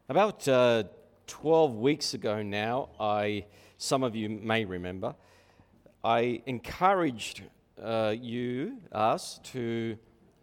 About 12 weeks ago now, some of you may remember, I encouraged us to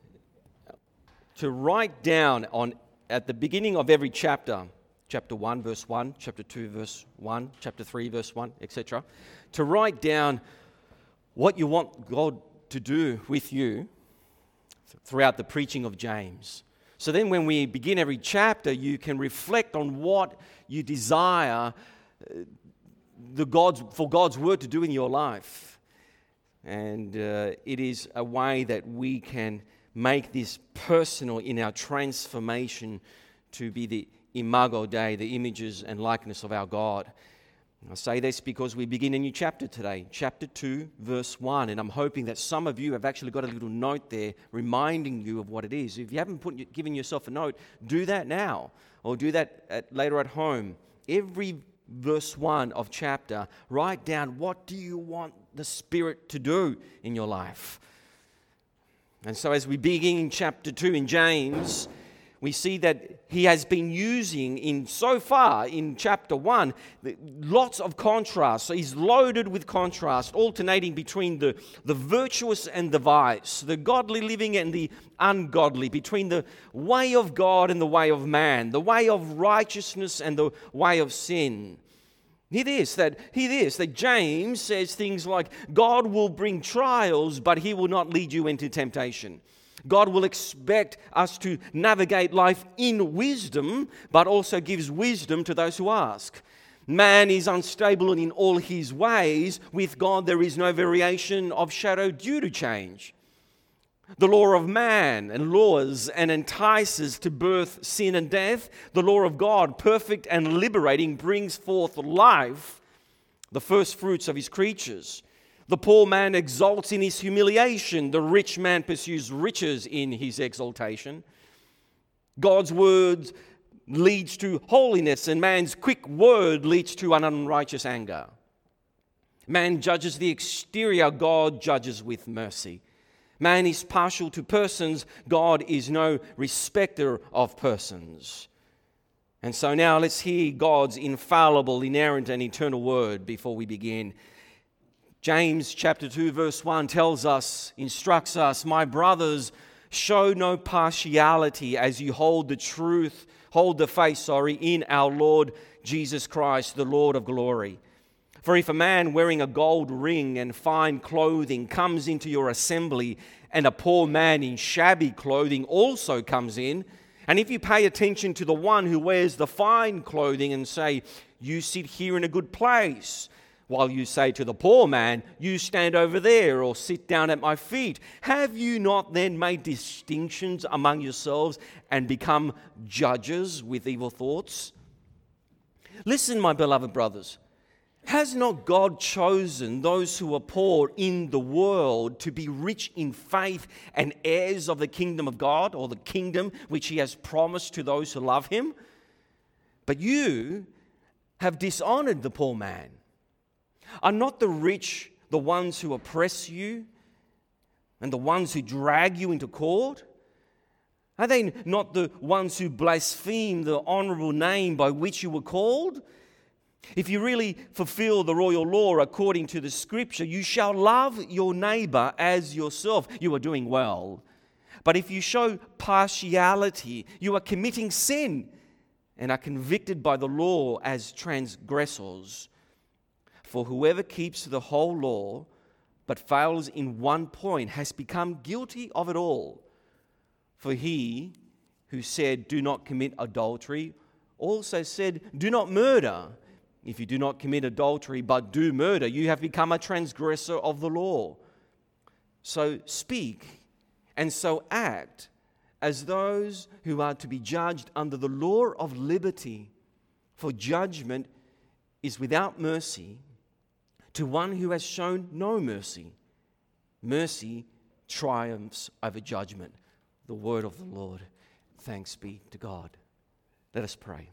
write down at the beginning of every chapter 1 verse 1, chapter 2 verse 1, chapter 3 verse 1, etc., to write down what you want God to do with you throughout the preaching of James. So then when we begin every chapter, you can reflect on what you desire for God's word to do in your life. And it is a way that we can make this personal in our transformation to be the Imago Dei, the images and likeness of our God. I say this because we begin a new chapter today, chapter 2, verse 1, and I'm hoping that some of you have actually got a little note there reminding you of what it is. If you haven't given yourself a note, do that now, or do that later at home. Every verse 1 of chapter, write down what do you want the Spirit to do in your life. And so as we begin chapter 2 in James, we see that he has been using so far in chapter 1 lots of contrast. So he's loaded with contrast, alternating between the virtuous and the vice, the godly living and the ungodly, between the way of God and the way of man, the way of righteousness and the way of sin. Hear this, that James says things like, God will bring trials, but he will not lead you into temptation. God will expect us to navigate life in wisdom, but also gives wisdom to those who ask. Man is unstable in all his ways. With God, there is no variation of shadow due to change. The law of man and lures and entices to birth sin and death. The law of God, perfect and liberating, brings forth life, the first fruits of his creatures. The poor man exalts in his humiliation. The rich man pursues riches in his exaltation. God's word leads to holiness, and man's quick word leads to an unrighteous anger. Man judges the exterior. God judges with mercy. Man is partial to persons. God is no respecter of persons. And so now let's hear God's infallible, inerrant, and eternal word before we begin. James chapter 2 verse 1 instructs us, my brothers, show no partiality as you hold the faith in our Lord Jesus Christ, the Lord of glory. For if a man wearing a gold ring and fine clothing comes into your assembly, and a poor man in shabby clothing also comes in, and if you pay attention to the one who wears the fine clothing and say, you sit here in a good place, while you say to the poor man, you stand over there or sit down at my feet, have you not then made distinctions among yourselves and become judges with evil thoughts? Listen, my beloved brothers, has not God chosen those who are poor in the world to be rich in faith and heirs of the kingdom of God, or the kingdom which he has promised to those who love him? But you have dishonored the poor man. Are not the rich the ones who oppress you and the ones who drag you into court? Are they not the ones who blaspheme the honorable name by which you were called? If you really fulfill the royal law according to the scripture, you shall love your neighbor as yourself. You are doing well. But if you show partiality, you are committing sin and are convicted by the law as transgressors. For whoever keeps the whole law but fails in one point has become guilty of it all. For he who said, do not commit adultery, also said, do not murder. If you do not commit adultery but do murder, you have become a transgressor of the law. So speak and so act as those who are to be judged under the law of liberty. For judgment is without mercy to one who has shown no mercy. Mercy triumphs over judgment. The word of the Lord. Thanks be to God. Let us pray.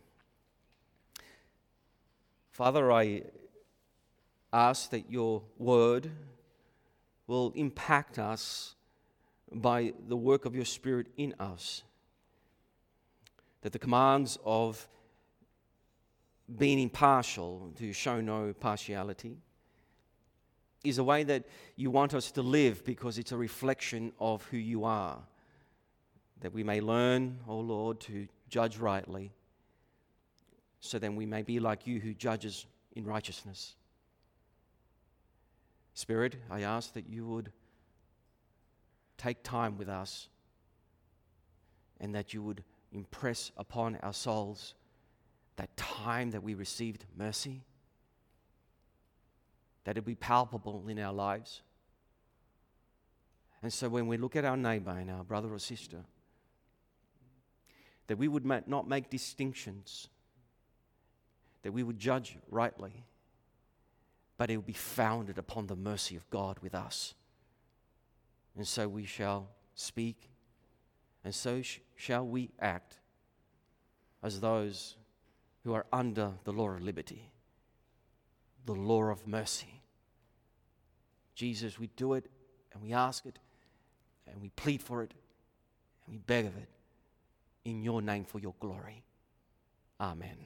Father, I ask that your word will impact us by the work of your Spirit in us. That the commands of being impartial, to show no partiality, is a way that you want us to live because it's a reflection of who you are. That we may learn, O Lord, to judge rightly, so then we may be like you who judges in righteousness. Spirit, I ask that you would take time with us and that you would impress upon our souls that time that we received mercy, that it be palpable in our lives. And so when we look at our neighbor and our brother or sister, that we would not make distinctions, that we would judge rightly, but it will be founded upon the mercy of God with us. And so we shall speak, and so shall we act as those who are under the law of liberty, the law of mercy. Jesus, we do it, and we ask it, and we plead for it, and we beg of it, in your name for your glory. Amen.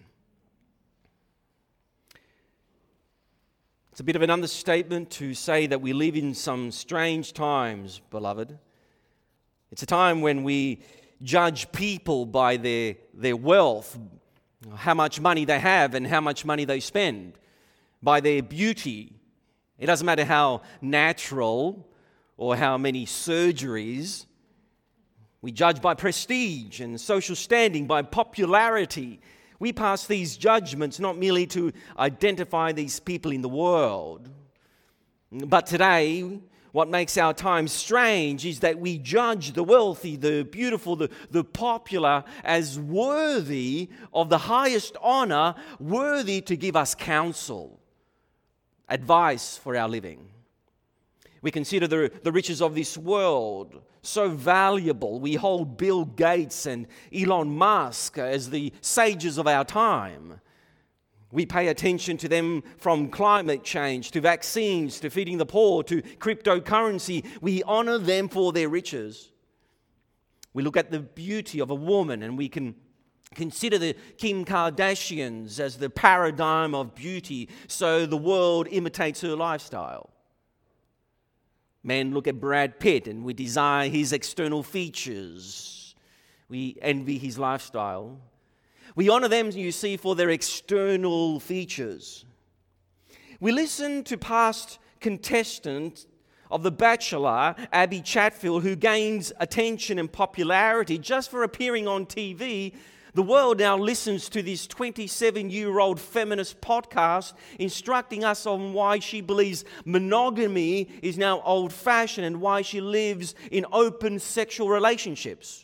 It's a bit of an understatement to say that we live in some strange times, beloved. It's a time when we judge people by their wealth, how much money they have and how much money they spend, by their beauty. It doesn't matter how natural or how many surgeries. We judge by prestige and social standing, by popularity. We pass these judgments not merely to identify these people in the world. But today, what makes our time strange is that we judge the wealthy, the beautiful, the popular as worthy of the highest honor, worthy to give us counsel, advice for our living. We consider the riches of this world so valuable. We hold Bill Gates and Elon Musk as the sages of our time. We pay attention to them from climate change to vaccines to feeding the poor to cryptocurrency. We honor them for their riches. We look at the beauty of a woman and we can consider the Kim Kardashians as the paradigm of beauty, so the world imitates her lifestyle. Men look at Brad Pitt and we desire his external features. We envy his lifestyle. We honor them, you see, for their external features. We listen to past contestants of The Bachelor, Abby Chatfield, who gains attention and popularity just for appearing on TV. The world now listens to this 27-year-old feminist podcast instructing us on why she believes monogamy is now old-fashioned and why she lives in open sexual relationships.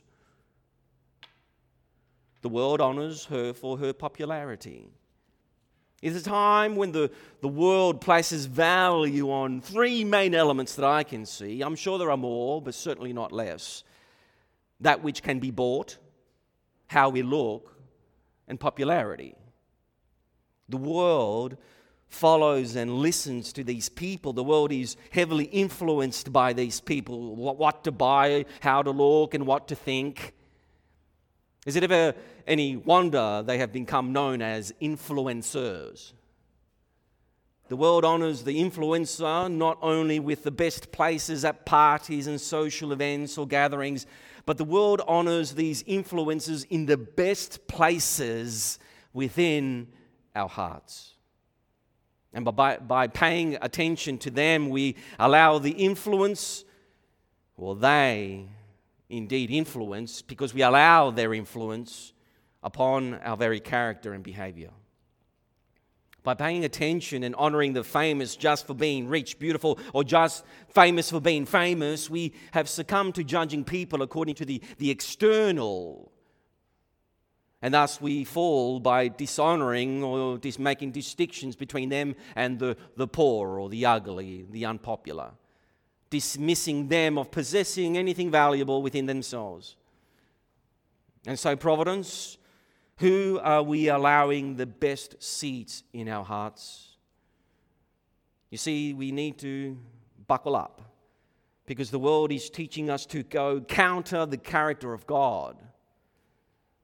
The world honors her for her popularity. It's a time when the world places value on three main elements that I can see. I'm sure there are more, but certainly not less. That which can be bought, how we look, and popularity. The world follows and listens to these people. The world is heavily influenced by these people, what to buy, how to look, and what to think. Is it ever any wonder they have become known as influencers? The world honors the influencer not only with the best places at parties and social events or gatherings, but the world honors these influencers in the best places within our hearts. And by paying attention to them, we allow the influence, or they indeed influence, because we allow their influence upon our very character and behavior. By paying attention and honoring the famous just for being rich, beautiful, or just famous for being famous, we have succumbed to judging people according to the external. And thus we fall by dishonoring or making distinctions between them and the poor or the ugly, the unpopular, dismissing them of possessing anything valuable within themselves. And so, Providence, who are we allowing the best seats in our hearts? You see, we need to buckle up because the world is teaching us to go counter the character of God.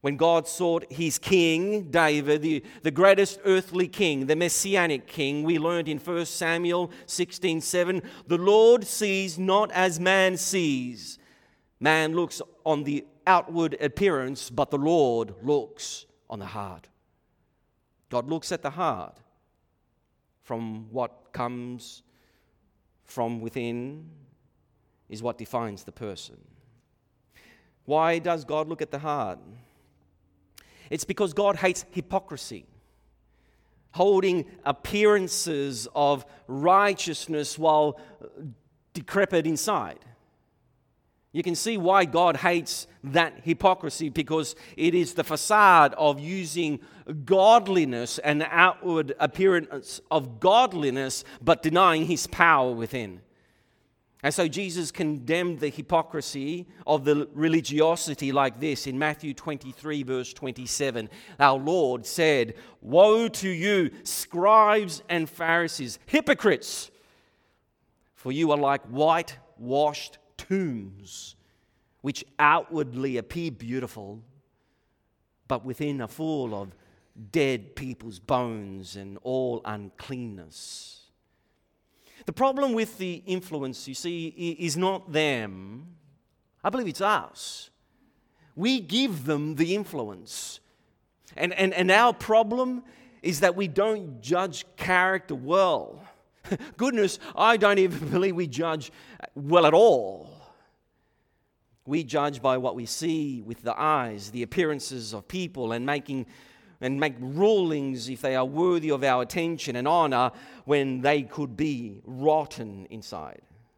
When God sought his king, David, the greatest earthly king, the messianic king, we learned in 1 Samuel 16:7, the Lord sees not as man sees. Man looks on the outward appearance, but the Lord looks on the heart. God looks at the heart. From what comes from within is what defines the person. Why does God look at the heart? It's because God hates hypocrisy, holding appearances of righteousness while decrepit inside. You can see why God hates that hypocrisy, because it is the facade of using godliness and outward appearance of godliness, but denying his power within. And so Jesus condemned the hypocrisy of the religiosity like this in Matthew 23, verse 27. Our Lord said, "Woe to you, scribes and Pharisees, hypocrites! For you are like whitewashed tombs, which outwardly appear beautiful, but within are full of dead people's bones and all uncleanness." The problem with the influence, you see, is not them. I believe it's us. We give them the influence. And our problem is that we don't judge character well. Goodness, I don't even believe we judge well at all. We judge by what we see with the eyes, the appearances of people, and make rulings if they are worthy of our attention and honor when they could be rotten inside.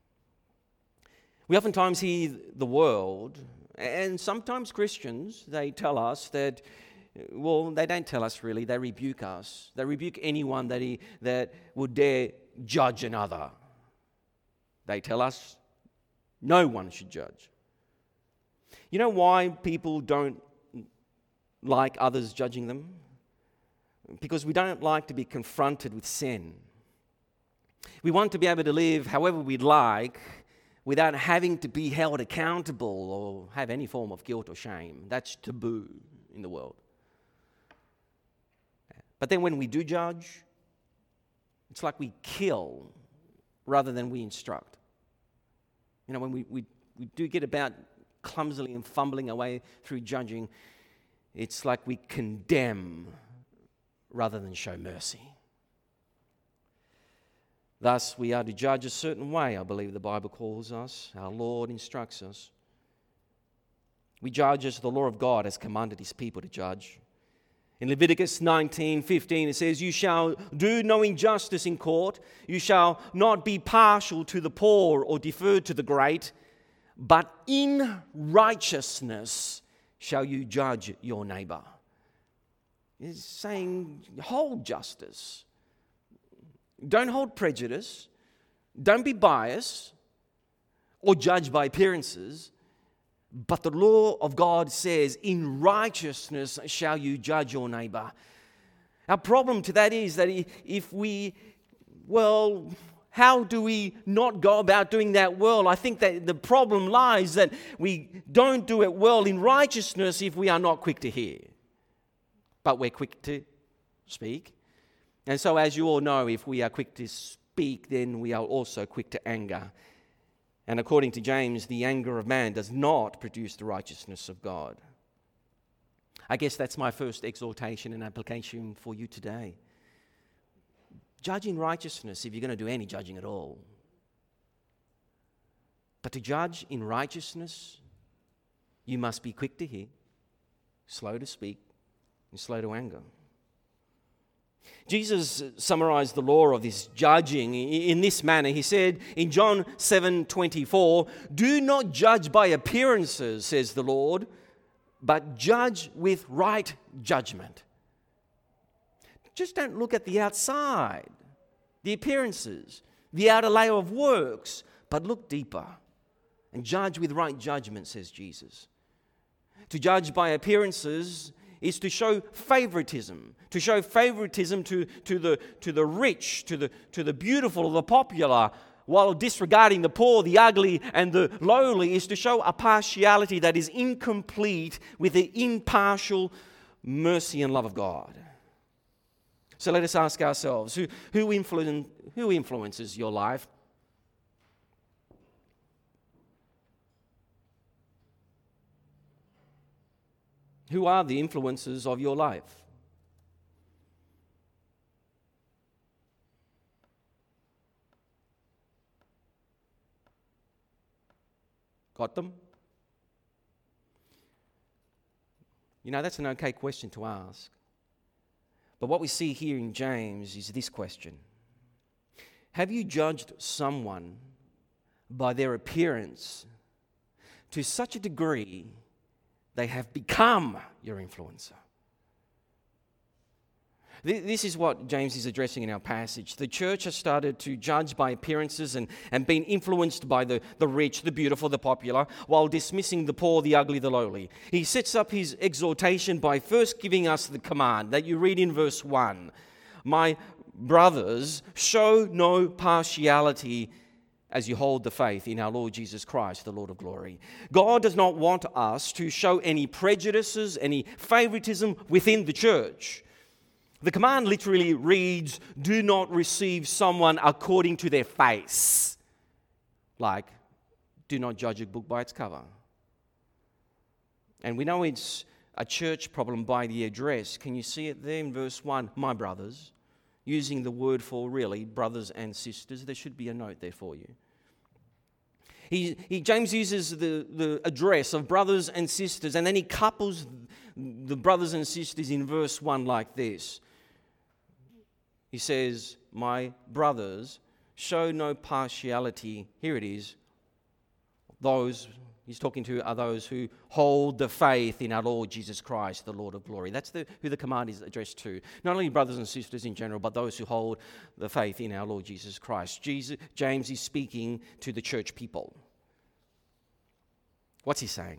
We oftentimes hear the world, and sometimes Christians, they tell us that, well, they don't tell us really, they rebuke us. They rebuke anyone that would dare judge another. They tell us no one should judge. You know why people don't like others judging them? Because we don't like to be confronted with sin. We want to be able to live however we'd like without having to be held accountable or have any form of guilt or shame. That's taboo in the world. But then when we do judge, it's like we kill rather than we instruct. You know, when we do get about clumsily and fumbling our way through judging, it's like we condemn rather than show mercy. Thus, we are to judge a certain way, I believe the Bible calls us. Our Lord instructs us. We judge as the law of God has commanded his people to judge. In Leviticus 19:15, it says, "You shall do no injustice in court. You shall not be partial to the poor or defer to the great, but in righteousness shall you judge your neighbor." It's saying, hold justice. Don't hold prejudice. Don't be biased or judge by appearances. But the law of God says, in righteousness shall you judge your neighbor. Our problem to that is that how do we not go about doing that well? I think that the problem lies that we don't do it well in righteousness if we are not quick to hear. But we're quick to speak. And so, as you all know, if we are quick to speak, then we are also quick to anger. And according to James, the anger of man does not produce the righteousness of God. I guess that's my first exhortation and application for you today. Judge in righteousness if you're going to do any judging at all. But to judge in righteousness, you must be quick to hear, slow to speak, and slow to anger. Jesus summarized the law of this judging in this manner. He said in John 7:24, "Do not judge by appearances, says the Lord, but judge with right judgment." Just don't look at the outside, the appearances, the outer layer of works, but look deeper and judge with right judgment, says Jesus. To judge by appearances is to show favoritism, to the rich, to the beautiful, the popular, while disregarding the poor, the ugly, and the lowly, is to show a partiality that is incomplete with the impartial mercy and love of God. So let us ask ourselves, who influences your life? Who are the influences of your life? Got them? You know, that's an okay question to ask. But what we see here in James is this question. Have you judged someone by their appearance to such a degree they have become your influencer? This is what James is addressing in our passage. The church has started to judge by appearances and been influenced by the rich, the beautiful, the popular, while dismissing the poor, the ugly, the lowly. He sets up his exhortation by first giving us the command that you read in verse 1. My brothers, show no partiality as you hold the faith in our Lord Jesus Christ, the Lord of glory. God does not want us to show any prejudices, any favoritism within the church. The command literally reads, do not receive someone according to their face. Like, do not judge a book by its cover. And we know it's a church problem by the address. Can you see it there in verse 1? My brothers, using the word for really brothers and sisters. There should be a note there for you. James uses the address of brothers and sisters, and then he couples the brothers and sisters in verse 1 like this. He says, my brothers, show no partiality. Here it is. Those he's talking to are those who hold the faith in our Lord Jesus Christ, the Lord of glory. That's who the command is addressed to. Not only brothers and sisters in general, but those who hold the faith in our Lord Jesus Christ. James is speaking to the church people. What's he saying?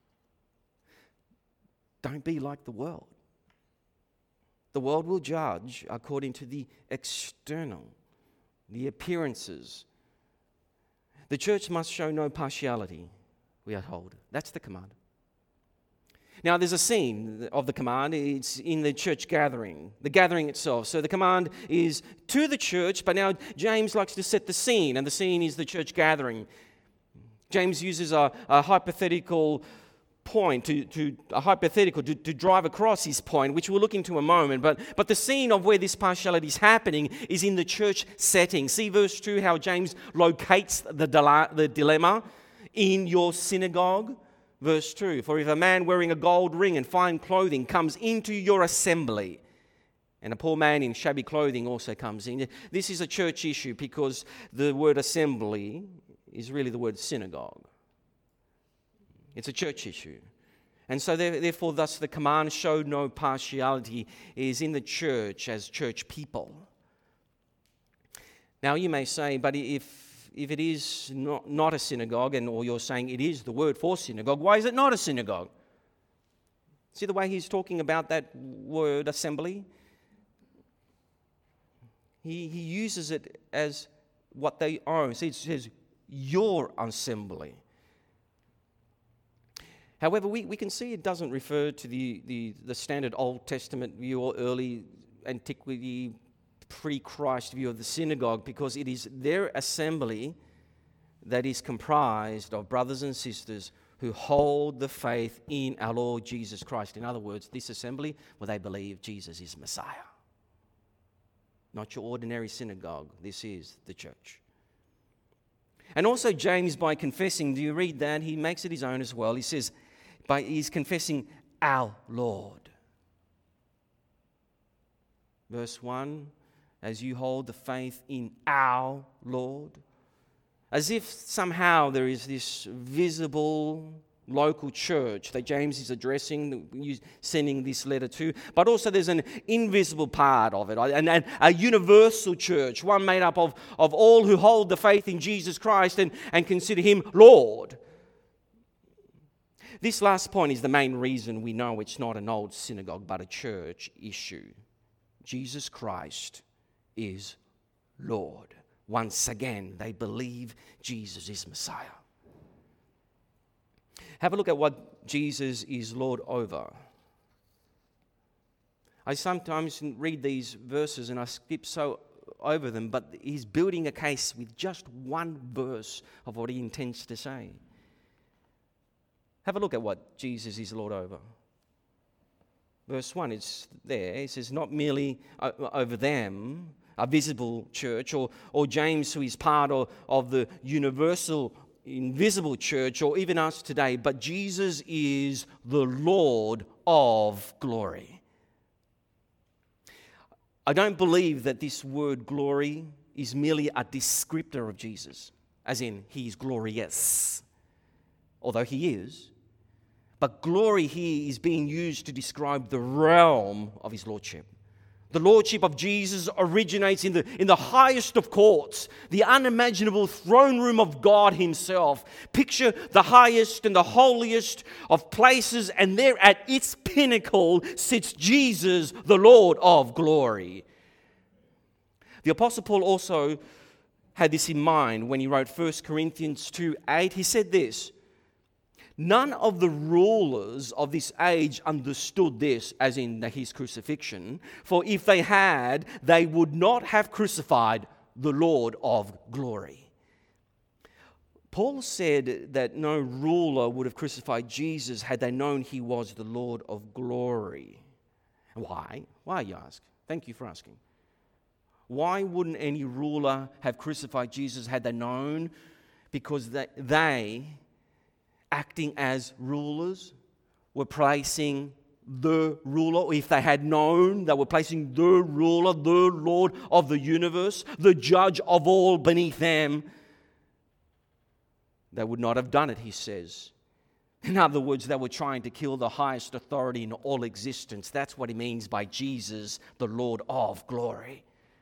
Don't be like the world. The world will judge according to the external, the appearances. The church must show no partiality, we are told. That's the command. Now, there's a scene of the command. It's in the church gathering, the gathering itself. So the command is to the church, but now James likes to set the scene, and the scene is the church gathering. James uses a hypothetical point to drive across his point, which we'll look into in a moment. But the scene of where this partiality is happening is in the church setting. See verse 2, how James locates the dilemma in your synagogue. Verse 2, for if a man wearing a gold ring and fine clothing comes into your assembly, and a poor man in shabby clothing also comes in. This is a church issue because the word assembly is really the word synagogue. It's a church issue. And so therefore, thus the command, show no partiality, is in the church as church people. Now you may say, but if it is not a synagogue, or you're saying it is the word for synagogue, why is it not a synagogue? See the way he's talking about that word assembly? He uses it as what they own. See, it says your assembly. However, we can see it doesn't refer to the standard Old Testament view or early antiquity, pre-Christ view of the synagogue, because it is their assembly that is comprised of brothers and sisters who hold the faith in our Lord Jesus Christ. In other words, this assembly where they believe Jesus is Messiah. Not your ordinary synagogue. This is the church. And also James, by confessing, do you read that? He makes it his own as well. He says, he's confessing our Lord. Verse 1, as you hold the faith in our Lord. As if somehow there is this visible local church that James is addressing, sending this letter to, but also there's an invisible part of it, and a universal church, one made up of all who hold the faith in Jesus Christ and consider him Lord. This last point is the main reason we know it's not an old synagogue but a church issue. Jesus Christ is Lord. once again. They believe Jesus is Messiah. Have a look at what Jesus is Lord over. I sometimes read these verses and I skip so over them, but he's building a case with just one verse of what he intends to say. Have a look at what Jesus is Lord over. Verse 1, it's there. It says, not merely over them, a visible church, or James, who is part of the universal, invisible church, or even us today, but Jesus is the Lord of glory. I don't believe that this word glory is merely a descriptor of Jesus, as in he is glorious, although he is. But glory here is being used to describe the realm of his lordship. The lordship of Jesus originates in the highest of courts, the unimaginable throne room of God himself. Picture the highest and the holiest of places, and there at its pinnacle sits Jesus, the Lord of glory. The Apostle Paul also had this in mind when he wrote 1 Corinthians 2:8. He said this, none of the rulers of this age understood this, as in his crucifixion, for if they had, they would not have crucified the Lord of glory. Paul said that no ruler would have crucified Jesus had they known he was the Lord of glory. Why? Why, you ask? Thank you for asking. Why wouldn't any ruler have crucified Jesus had they known? Because they acting as rulers, were placing the ruler, or if they had known, they were placing the ruler, the Lord of the universe, the judge of all beneath them. They would not have done it, he says. In other words, they were trying to kill the highest authority in all existence. That's what he means by Jesus, the Lord of glory.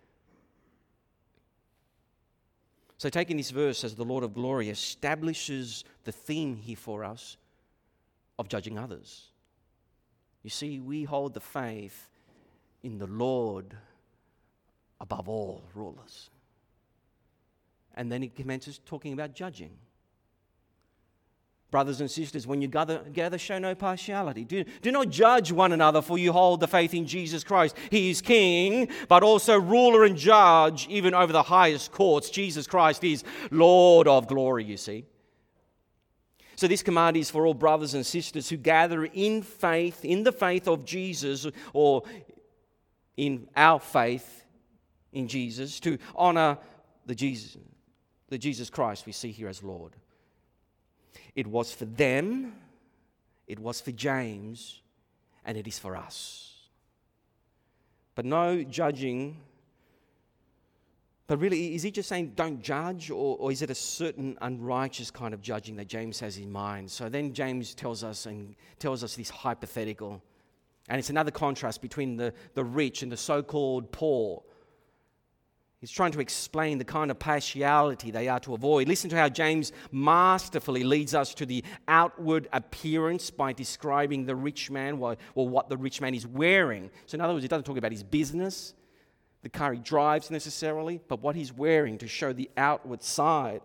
So taking this verse as the Lord of glory establishes the theme here for us of judging others. You see, we hold the faith in the Lord above all rulers. And then he commences talking about judging. Brothers and sisters, when you gather, show no partiality. Do not judge one another, for you hold the faith in Jesus Christ. He is King, but also ruler and judge, even over the highest courts. Jesus Christ is Lord of glory, you see. So this command is for all brothers and sisters who gather in faith, in the faith of Jesus, or in our faith in Jesus, to honor the Jesus Christ we see here as Lord. It was for them, it was for James, and it is for us. But no judging. But really, is he just saying don't judge, or is it a certain unrighteous kind of judging that James has in mind? So then James tells us this hypothetical. And it's another contrast between the rich and the so-called poor. He's trying to explain the kind of partiality they are to avoid. Listen to how James masterfully leads us to the outward appearance by describing the rich man, or what the rich man is wearing. So in other words, he doesn't talk about his business, the car he drives necessarily, but what he's wearing to show the outward side.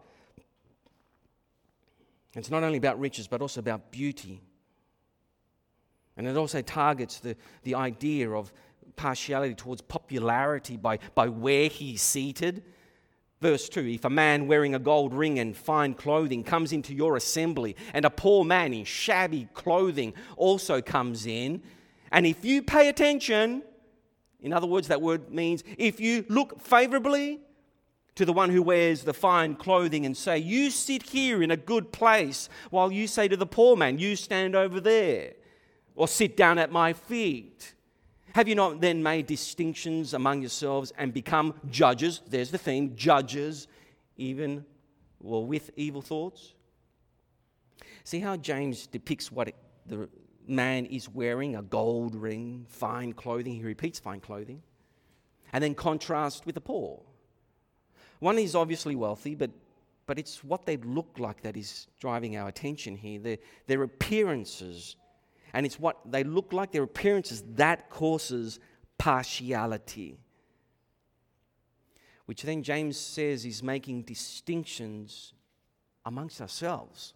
It's not only about riches, but also about beauty. And it also targets the idea of partiality towards popularity by where he's seated. Verse 2, if a man wearing a gold ring and fine clothing comes into your assembly, and a poor man in shabby clothing also comes in, and if you pay attention, in other words, that word means if you look favorably to the one who wears the fine clothing and say, you sit here in a good place, while you say to the poor man, you stand over there, or sit down at my feet. Have you not then made distinctions among yourselves and become judges? There's the theme, judges, even with evil thoughts. See how James depicts what the man is wearing, a gold ring, fine clothing. He repeats fine clothing. And then contrast with the poor. One is obviously wealthy, but it's what they look like that is driving our attention here. Their appearances. And it's what they look like, their appearances, that causes partiality. which then James says is making distinctions amongst ourselves,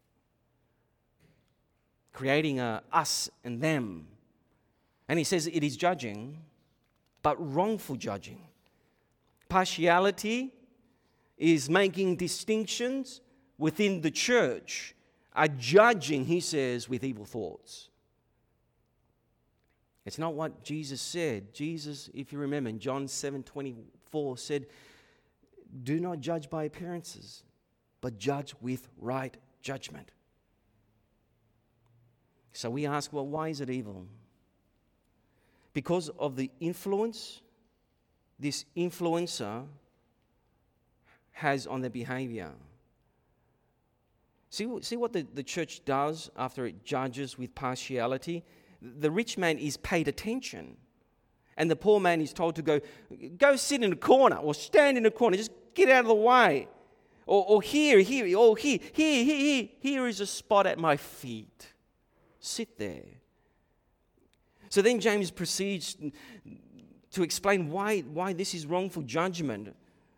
creating a us and them. And he says it is judging, but wrongful judging. Partiality is making distinctions within the church, are judging, he says, with evil thoughts. It's not what Jesus said. Jesus, if you remember, in John 7:24 said, do not judge by appearances, but judge with right judgment. So we ask, well, why is it evil? Because of the influence this influencer has on their behavior. See what the church does after it judges with partiality? The rich man is paid attention, and the poor man is told to go sit in a corner or stand in a corner, just get out of the way. Or here is a spot at my feet. Sit there. So then James proceeds to explain why this is wrongful judgment.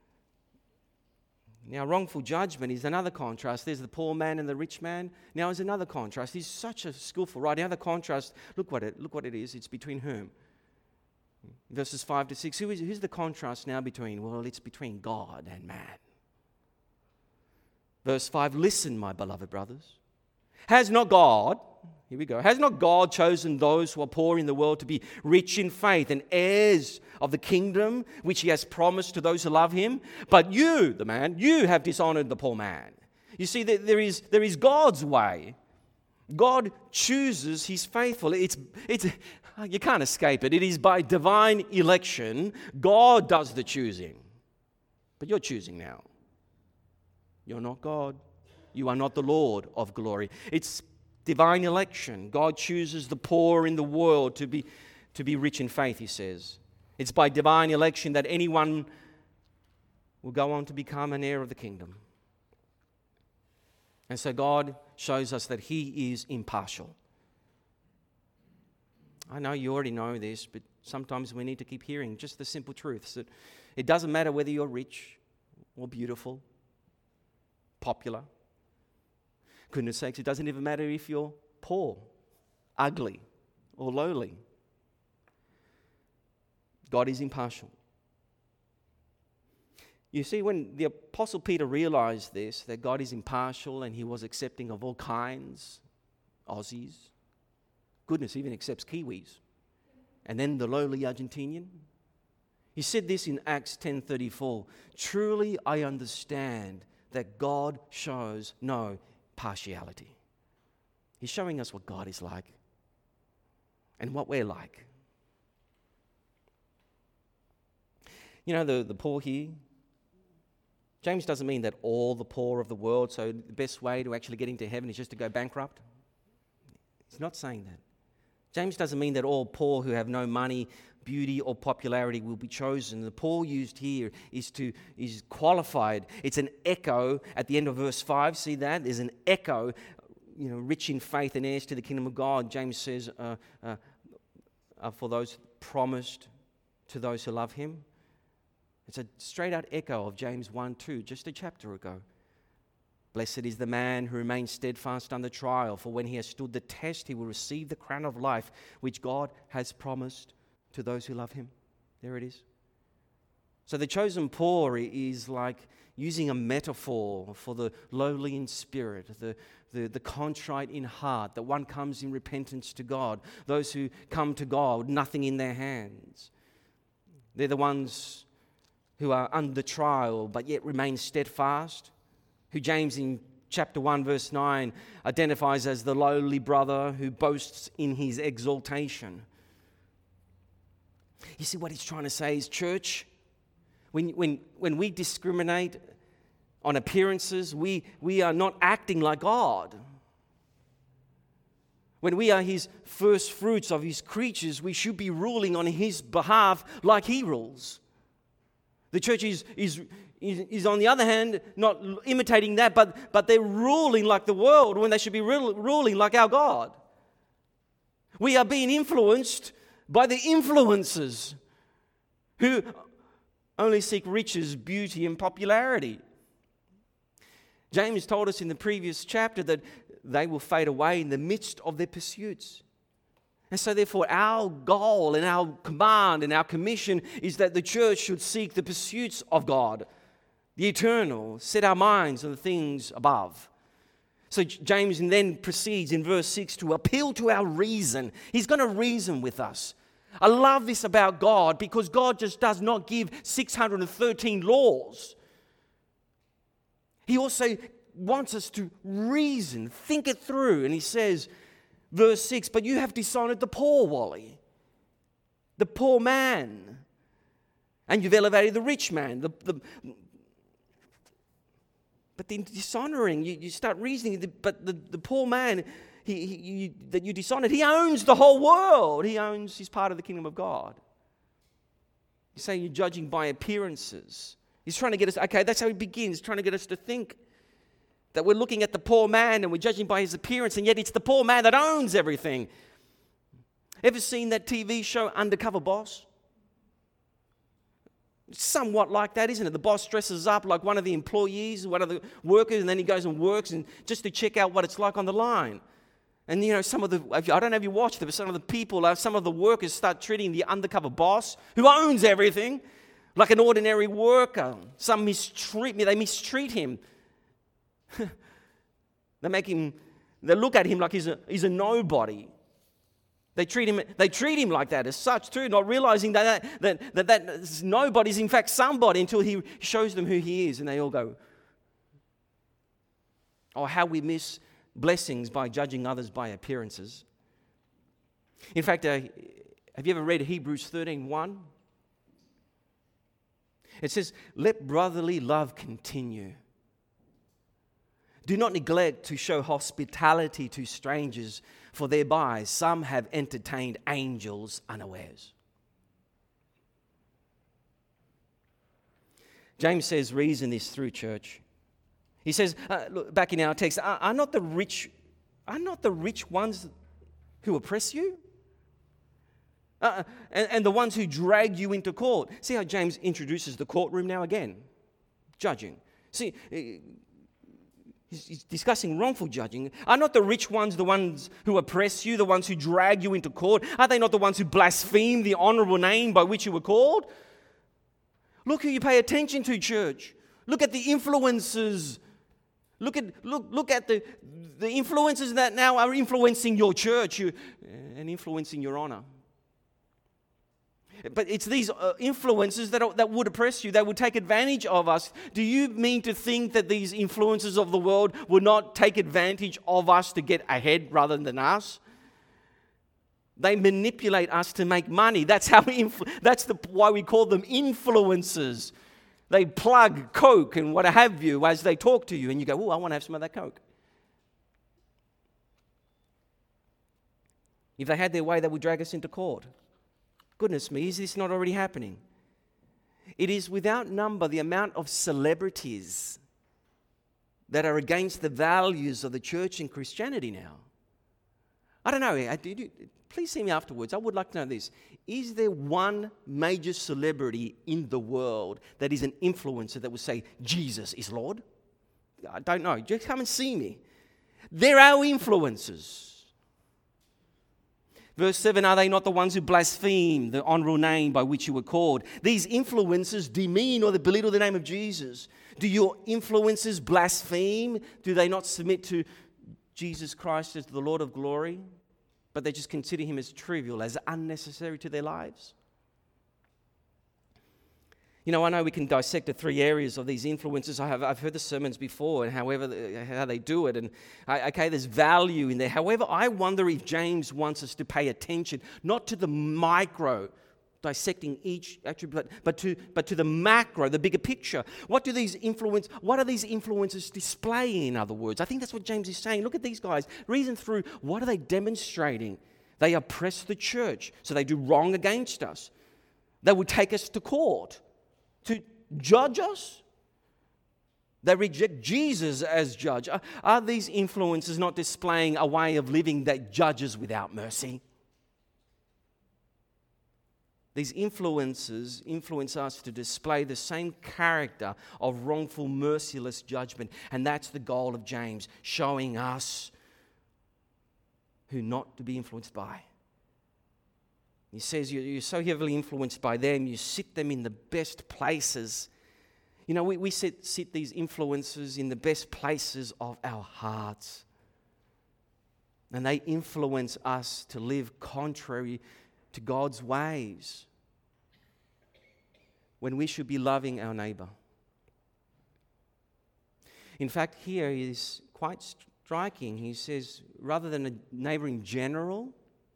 Now, wrongful judgment is another contrast. There's the poor man and the rich man. Now, there's another contrast. He's such a skillful writer. Now, the contrast, look what it is. It's between whom? Verses 5 to 6. Who's the contrast now between? Well, it's between God and man. Verse 5, listen, my beloved brothers. Has not God chosen those who are poor in the world to be rich in faith and heirs of the kingdom which he has promised to those who love him? But you, the man, you have dishonored the poor man. You see, there is God's way. God chooses his faithful. It's you can't escape it. It is by divine election. God does the choosing. But you're choosing now. You're not God. You are not the Lord of glory. It's divine election. God chooses the poor in the world to be rich in faith, he says. It's by divine election that anyone will go on to become an heir of the kingdom. And so God shows us that he is impartial. I know you already know this, but sometimes we need to keep hearing just the simple truths that it doesn't matter whether you're rich or beautiful, popular. Goodness sakes, it doesn't even matter if you're poor, ugly, or lowly. God is impartial. You see, when the Apostle Peter realized this, that God is impartial and he was accepting of all kinds, Aussies, goodness, even accepts Kiwis, and then the lowly Argentinian. He said this in Acts 10:34, truly I understand that God shows no partiality. He's showing us what God is like and what we're like. You know, the poor here, James doesn't mean that all the poor of the world, so the best way to actually get into heaven is just to go bankrupt. He's not saying that. James doesn't mean that all poor who have no money, beauty, or popularity will be chosen. The poor used here is qualified. It's an echo at the end of verse 5. See that? There's an echo, rich in faith and heirs to the kingdom of God. James says, for those promised to those who love him. It's a straight-out echo of James 1:2, just a chapter ago. Blessed is the man who remains steadfast under trial, for when he has stood the test, he will receive the crown of life, which God has promised to those who love him. There it is. So the chosen poor is like using a metaphor for the lowly in spirit, the contrite in heart, that one comes in repentance to God, those who come to God with nothing in their hands. They're the ones who are under trial but yet remain steadfast, who James in chapter 1 verse 9 identifies as the lowly brother who boasts in his exaltation. You see what he's trying to say is, church, when we discriminate on appearances, we are not acting like God. When we are his first fruits of his creatures, we should be ruling on his behalf like he rules. The church is on the other hand not imitating that, but they're ruling like the world when they should be ruling like our God. We are being influenced by the influencers who only seek riches, beauty, and popularity. James told us in the previous chapter that they will fade away in the midst of their pursuits. And so therefore our goal and our command and our commission is that the church should seek the pursuits of God, the eternal, set our minds on the things above. So James then proceeds in verse 6 to appeal to our reason. He's going to reason with us. I love this about God because God just does not give 613 laws. He also wants us to reason, think it through. And he says, verse 6, but you have dishonored the poor, Wally, the poor man, and you've elevated the rich man. But in dishonoring, you start reasoning, but the poor man that you dishonored, he owns the whole world. He's part of the kingdom of God. You're saying you're judging by appearances. He's trying to get us, okay, that's how he begins, trying to get us to think that we're looking at the poor man and we're judging by his appearance, and yet it's the poor man that owns everything. Ever seen that TV show Undercover Boss? It's somewhat like that, isn't it? The boss dresses up like one of the employees, one of the workers, and then he goes and works and just to check out what it's like on the line. And some of the, I don't know if you watched it, but some of the people, some of the workers start treating the undercover boss, who owns everything, like an ordinary worker. Some they mistreat him. They look at him like he's a nobody. They treat him like that as such too, not realizing that nobody's in fact somebody until he shows them who he is, and they all go, oh, how we miss blessings by judging others by appearances. In fact, have you ever read Hebrews 13:1? It says, let brotherly love continue. Do not neglect to show hospitality to strangers, for thereby some have entertained angels unawares. James says, reason this through, church. He says, look, back in our text, are not the rich ones who oppress you? And the ones who drag you into court. See how James introduces the courtroom now again? Judging. See, he's discussing wrongful judging. Are not the rich ones the ones who oppress you, the ones who drag you into court? Are they not the ones who blaspheme the honorable name by which you were called? Look who you pay attention to, church. Look at the influences. Look at the influences that now are influencing your church and influencing your honor. But it's these influences that would oppress you, that would take advantage of us. Do you mean to think that these influences of the world would not take advantage of us to get ahead rather than us? They manipulate us to make money. That's why we call them influencers. They plug Coke and what have you as they talk to you, and you go, oh, I want to have some of that Coke. If they had their way, they would drag us into court. Goodness me, is this not already happening? It is without number the amount of celebrities that are against the values of the church and Christianity now. I don't know, please see me afterwards. I would like to know this. Is there one major celebrity in the world that is an influencer that would say, Jesus is Lord? I don't know. Just come and see me. They're our influencers. Verse 7, are they not the ones who blaspheme the honorable name by which you were called? These influencers demean or belittle the name of Jesus. Do your influencers blaspheme? Do they not submit to Jesus Christ as the Lord of glory? But they just consider him as trivial, as unnecessary to their lives? I know we can dissect the three areas of these influences. I've heard the sermons before and how they do it. And there's value in there. However, I wonder if James wants us to pay attention, not to the micro, dissecting each attribute, but to the macro, the bigger picture. What are these influences display, in other words? I think that's what James is saying. Look at these guys. Reason through, what are they demonstrating? They oppress the church, so they do wrong against us. They would take us to court to judge us. They reject Jesus as judge. Are these influences not displaying a way of living that judges without mercy? These influences influence us to display the same character of wrongful, merciless judgment. And that's the goal of James, showing us who not to be influenced by. He says you're so heavily influenced by them, you sit them in the best places. You know, we sit these influences in the best places of our hearts. And they influence us to live contrary to God's ways, when we should be loving our neighbor. In fact, here is quite striking. He says, rather than a neighbor in general,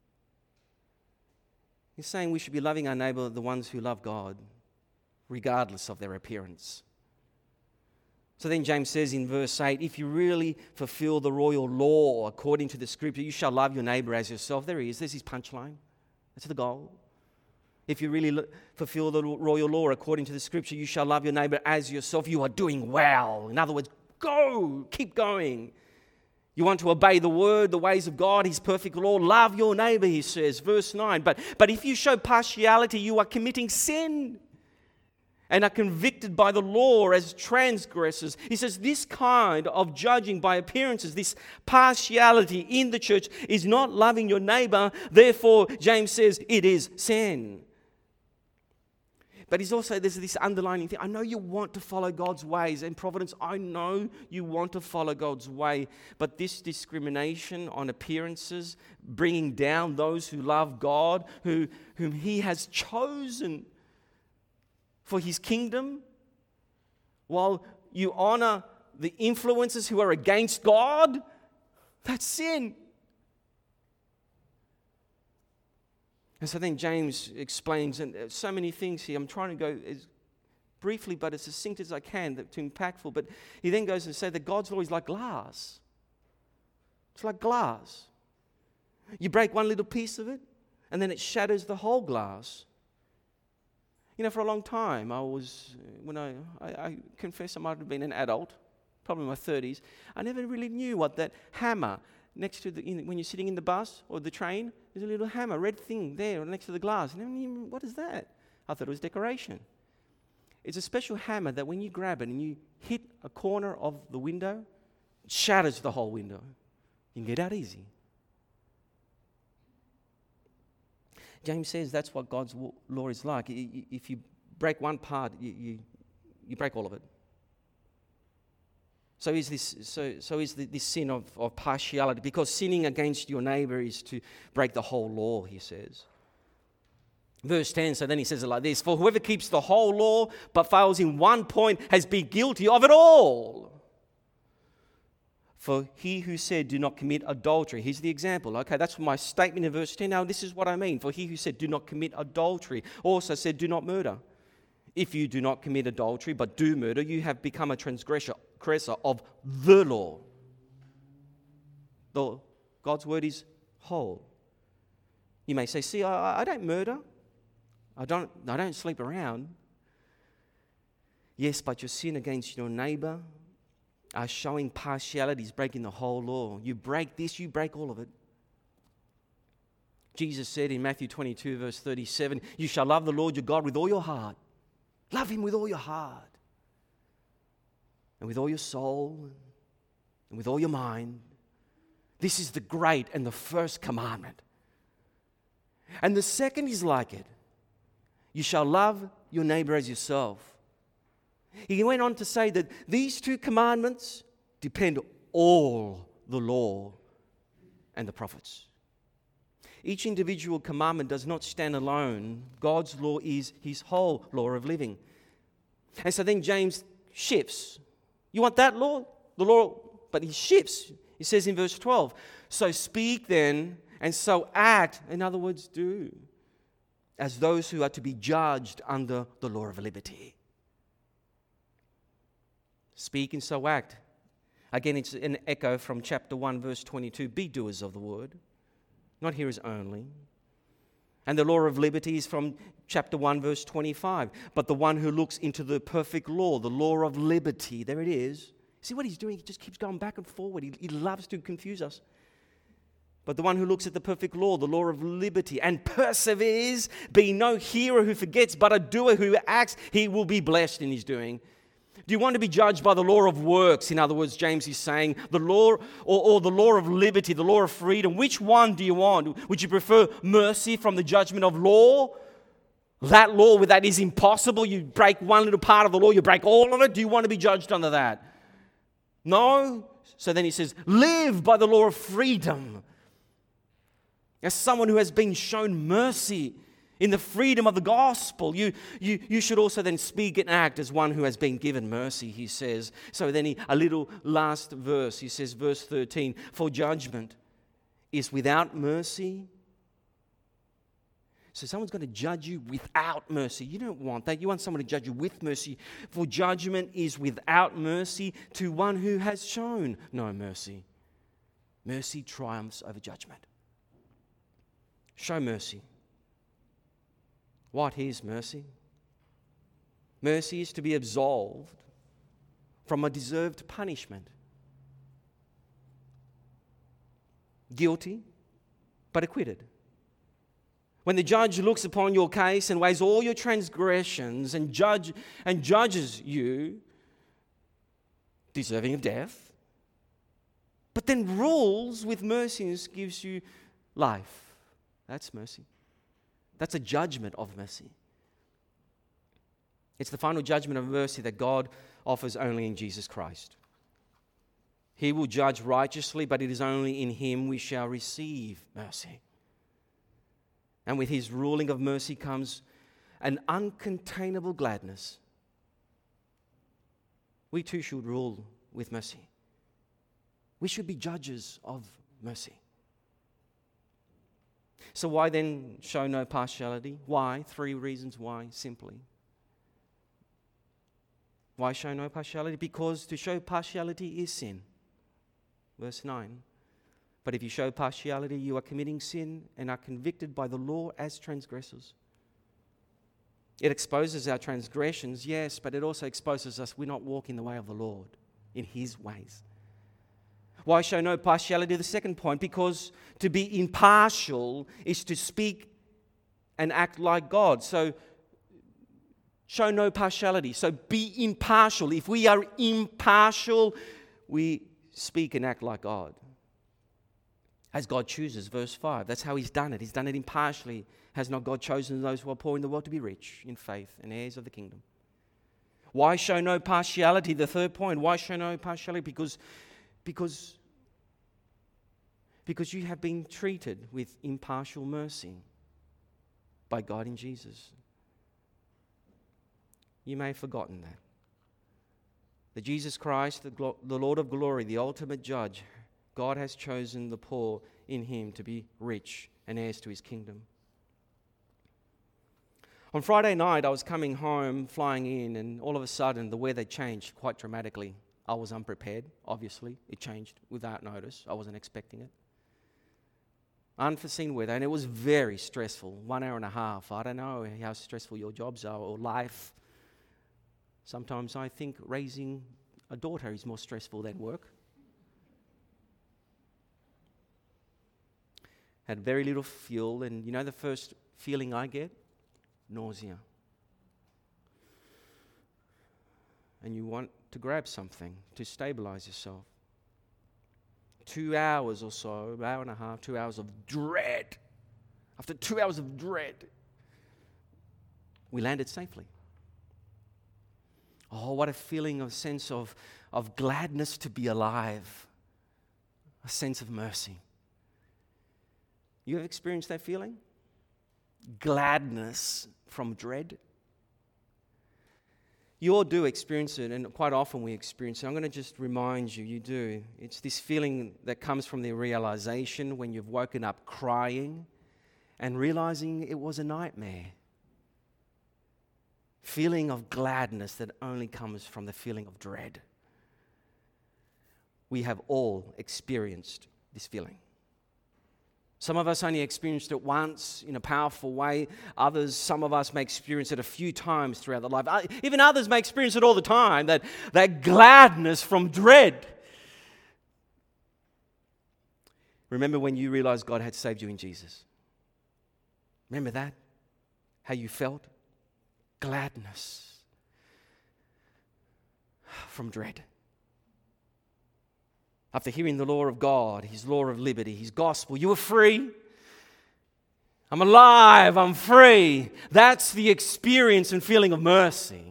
he's saying we should be loving our neighbor, the ones who love God, regardless of their appearance. So then James says in verse 8, if you really fulfill the royal law according to the scripture, you shall love your neighbor as yourself. There's his punchline. That's the goal. If you really fulfill the royal law according to the scripture, you shall love your neighbor as yourself. You are doing well. In other words, go, keep going. You want to obey the word, the ways of God, his perfect law. Love your neighbor, he says, verse 9. But if you show partiality, you are committing sin and are convicted by the law as transgressors. He says this kind of judging by appearances, this partiality in the church is not loving your neighbor. Therefore, James says it is sin. But there's this underlining thing. I know you want to follow God's ways. And Providence, I know you want to follow God's way. But this discrimination on appearances, bringing down those who love God, whom he has chosen for his kingdom, while you honor the influences who are against God, that's sin. And so then James explains, and so many things here. I'm trying to go as briefly but as succinct as I can, too impactful. But he then goes and says that God's law is like glass. It's like glass. You break one little piece of it, and then it shatters the whole glass. You know, for a long time, I confess I might have been an adult, probably in my 30s. I never really knew what that hammer next to when you're sitting in the bus or the train, there's a little hammer, red thing there next to the glass. And what is that? I thought it was decoration. It's a special hammer that when you grab it and you hit a corner of the window, it shatters the whole window. You can get out easy. James says that's what God's law is like. If you break one part, you break all of it. So is this sin of partiality, because sinning against your neighbor is to break the whole law, he says. Verse 10, so then he says it like this: for whoever keeps the whole law but fails in one point has been guilty of it all. For he who said, do not commit adultery. Here's the example. Okay, that's my statement in verse 10. Now, this is what I mean. For he who said, do not commit adultery, also said, do not murder. If you do not commit adultery, but do murder, you have become a transgressor of the law. God's word is whole. You may say, see, I don't murder. I don't sleep around. Yes, but your sin against your neighbor are showing partiality, is breaking the whole law. You break this, you break all of it. Jesus said in Matthew 22, verse 37, you shall love the Lord your God with all your heart. Love him with all your heart. And with all your soul. And with all your mind. This is the great and the first commandment. And the second is like it. You shall love your neighbor as yourself. He went on to say that these two commandments depend all the law and the prophets. Each individual commandment does not stand alone. God's law is his whole law of living. And so then James shifts. You want that law? The law, but he shifts. He says in verse 12, so speak then, and so act, in other words, do, as those who are to be judged under the law of liberty. Speak and so act. Again, it's an echo from chapter 1, verse 22. Be doers of the word, not hearers only. And the law of liberty is from chapter 1, verse 25. But the one who looks into the perfect law, the law of liberty, there it is. See what he's doing? He just keeps going back and forward. He loves to confuse us. But the one who looks at the perfect law, the law of liberty, and perseveres, being no hearer who forgets, but a doer who acts, he will be blessed in his doing. Do you want to be judged by the law of works? In other words, James is saying the law or the law of liberty, the law of freedom. Which one do you want? Would you prefer mercy from the judgment of law? That law where that is impossible. You break one little part of the law, you break all of it. Do you want to be judged under that? No? So then he says, live by the law of freedom. As someone who has been shown mercy in the freedom of the gospel, you should also then speak and act as one who has been given mercy, he says. So then a little last verse, he says, verse 13, for judgment is without mercy. So someone's going to judge you without mercy. You don't want that. You want someone to judge you with mercy. For judgment is without mercy to one who has shown no mercy. Mercy triumphs over judgment. Show mercy. What is mercy? Mercy is to be absolved from a deserved punishment. Guilty, but acquitted. When the judge looks upon your case and weighs all your transgressions and judges you deserving of death, but then rules with mercy and gives you life. That's mercy. That's a judgment of mercy. It's the final judgment of mercy that God offers only in Jesus Christ. He will judge righteously, but it is only in Him we shall receive mercy. And with His ruling of mercy comes an uncontainable gladness. We too should rule with mercy. We should be judges of mercy. So why then show no partiality? Why? 3 reasons why, simply. Why show no partiality? Because to show partiality is sin. Verse 9. But if you show partiality, you are committing sin and are convicted by the law as transgressors. It exposes our transgressions, yes, but it also exposes us we're not walking the way of the Lord, in His ways. Why show no partiality? The second point, because to be impartial is to speak and act like God. So show no partiality. So be impartial. If we are impartial, we speak and act like God. As God chooses, verse 5. That's how He's done it. He's done it impartially. Has not God chosen those who are poor in the world to be rich in faith and heirs of the kingdom? Why show no partiality? The third point. Why show no partiality? Because you have been treated with impartial mercy by God in Jesus. You may have forgotten that. That Jesus Christ, the Lord of glory, the ultimate judge, God has chosen the poor in Him to be rich and heirs to His kingdom. On Friday night, I was coming home, flying in, and all of a sudden the weather changed quite dramatically. I was unprepared, obviously. It changed without notice. I wasn't expecting it. Unforeseen weather, and it was very stressful. 1 hour and a half. I don't know how stressful your jobs are or life. Sometimes I think raising a daughter is more stressful than work. Had very little fuel, and you know the first feeling I get? Nausea. And you want to grab something to stabilize yourself. 2 hours or so, an hour and a half, 2 hours of dread. After 2 hours of dread, we landed safely. Oh, what a feeling, a sense of gladness to be alive. A sense of mercy. You have experienced that feeling? Gladness from dread? You all do experience it, and quite often we experience it. I'm going to just remind you, you do. It's this feeling that comes from the realization when you've woken up crying and realizing it was a nightmare. Feeling of gladness that only comes from the feeling of dread. We have all experienced this feeling. Some of us only experienced it once in a powerful way. Others, some of us may experience it a few times throughout their life. Even others may experience it all the time, that gladness from dread. Remember when you realized God had saved you in Jesus? Remember that? How you felt? Gladness from dread. After hearing the law of God, His law of liberty, His gospel, you were free. I'm alive, I'm free. That's the experience and feeling of mercy.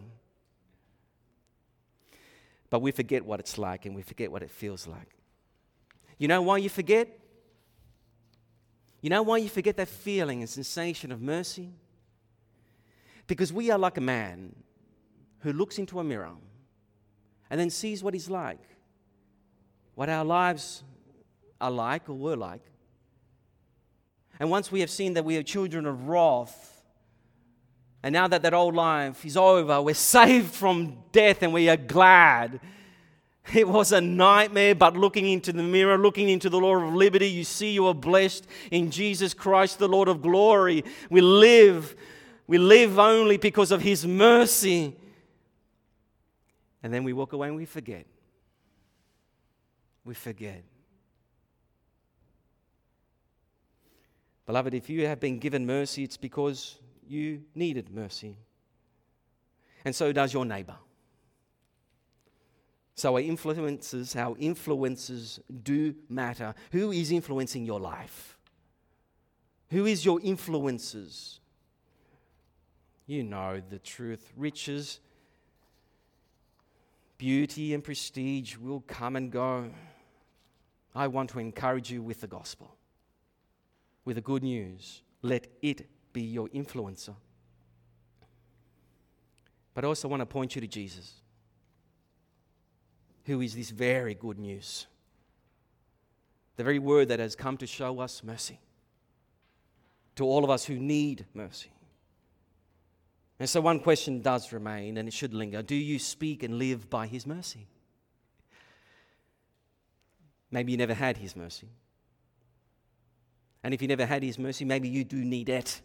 But we forget what it's like and we forget what it feels like. You know why you forget? You know why you forget that feeling and sensation of mercy? Because we are like a man who looks into a mirror and then sees what he's like, what our lives are like or were like. And once we have seen that we are children of wrath, and now that old life is over, we're saved from death and we are glad. It was a nightmare, but looking into the mirror, looking into the Lord of liberty, you see you are blessed in Jesus Christ, the Lord of glory. We live only because of His mercy. And then we walk away and we forget. We forget. Beloved, if you have been given mercy, it's because you needed mercy. And so does your neighbor. So our influences do matter. Who is influencing your life? Who is your influences? You know the truth. Riches, beauty, and prestige will come and go. I want to encourage you with the gospel, with the good news. Let it be your influencer. But I also want to point you to Jesus, who is this very good news. The very word that has come to show us mercy. To all of us who need mercy. And so one question does remain, and it should linger. Do you speak and live by His mercy? Maybe you never had His mercy. And if you never had His mercy, maybe you do need it.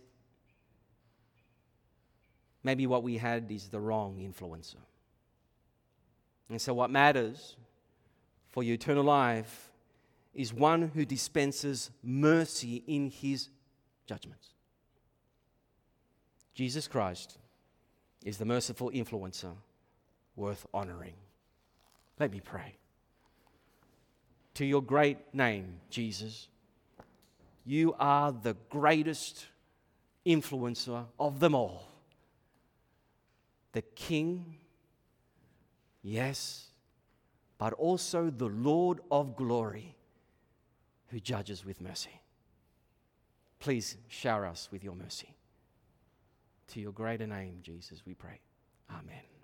Maybe what we had is the wrong influencer. And so what matters for your eternal life is one who dispenses mercy in His judgments. Jesus Christ is the merciful influencer worth honoring. Let me pray. To your great name, Jesus, you are the greatest influencer of them all. The King, yes, but also the Lord of glory who judges with mercy. Please shower us with your mercy. To your greater name, Jesus, we pray. Amen.